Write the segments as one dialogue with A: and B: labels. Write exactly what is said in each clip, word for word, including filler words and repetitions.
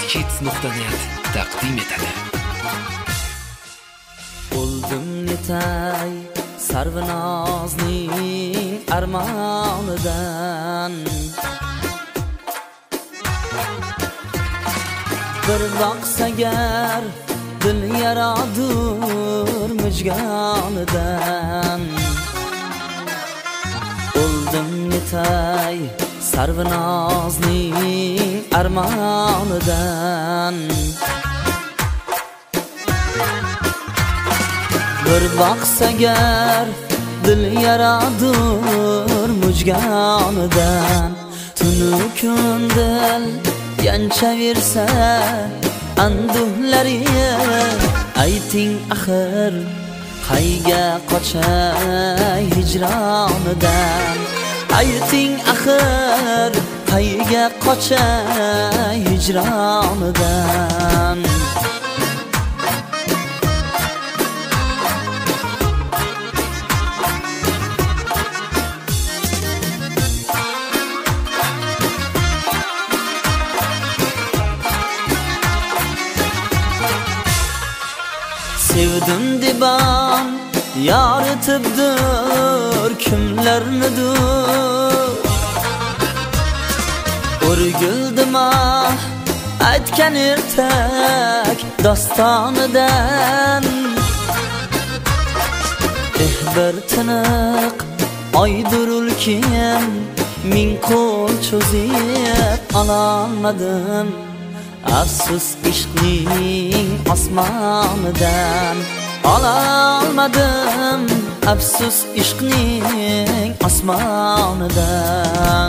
A: kids nuqta net taqdim etadi.
B: O'ldim netay sarvinozning armonidan, bir boqsagar dil yaradur mujgonidan. O'ldim netay sarvinozning armonidan, bir boqsagar dil yaradur mujgonidan. Tunu kundil yanchaversa anduhlari, ayting axir qayga qochay hijronidan. Ayting axir qayga qochay hijronidan. Sevdim debam yaratibdir kimlarnidir. O'rgildim aytgan ertak dostonidan. Eh bir tiniq oydurulkim ming qo'l cho'zib ololmadim. Afsus ishqning osmonidan ololmadim. Afsus ishqning osmonidan.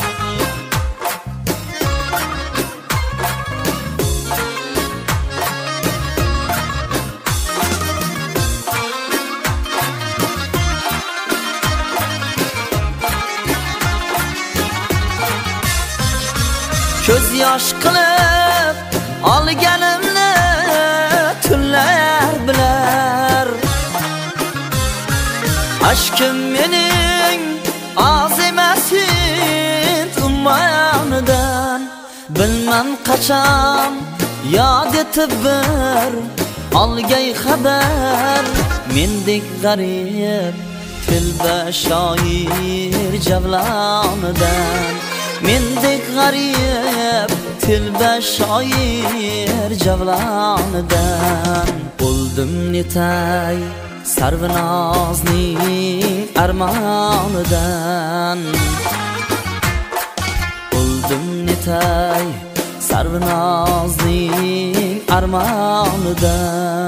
B: Ko'z yosh qilib olganimni tunlar bilar. Aşkım mening oz emasin ummonidan. Bilmam qachon yod etib bir olgay xabar. Mendek g'arib tilba shoir javlonidan. Mendek g'arib tilba shoir javlonidan. O'ldim netay sarvinozning armonidan. O'ldim netay sarvinozning armonidan.